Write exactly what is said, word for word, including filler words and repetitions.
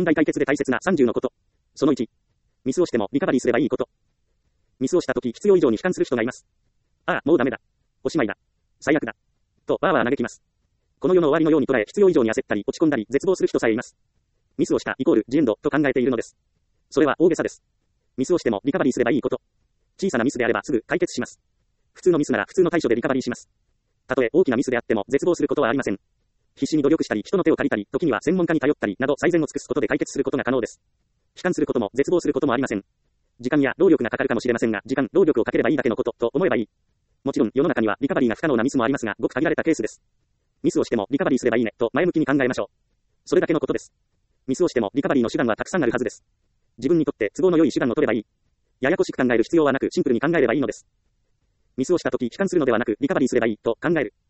問題解決で大切なさんじゅうのこと。そのいち。ミスをしてもリカバリーすればいいこと。ミスをしたとき必要以上に悲観する人がいます。ああ、もうダメだ。おしまいだ。最悪だ。と、わーわー嘆きます。この世の終わりのように捉え、必要以上に焦ったり、落ち込んだり、絶望する人さえいます。ミスをしたイコールジエンドと考えているのです。それは大げさです。ミスをしてもリカバリーすればいいこと。小さなミスであればすぐ解決します。普通のミスなら普通の対処でリカバリーします。たとえ大きなミスであっても絶望することはありません。必死に努力したり、人の手を借りたり、時には専門家に頼ったりなど最善を尽くすことで解決することが可能です。悲観することも絶望することもありません。時間や労力がかかるかもしれませんが、時間、労力をかければいいだけのことと思えばいい。もちろん世の中にはリカバリーが不可能なミスもありますが、ごく限られたケースです。ミスをしてもリカバリーすればいいねと前向きに考えましょう。それだけのことです。ミスをしてもリカバリーの手段はたくさんあるはずです。自分にとって都合の良い手段を取ればいい。ややこしく考える必要はなくシンプルに考えればいいのです。ミスをしたとき悲観するのではなくリカバリーすればいいと考える。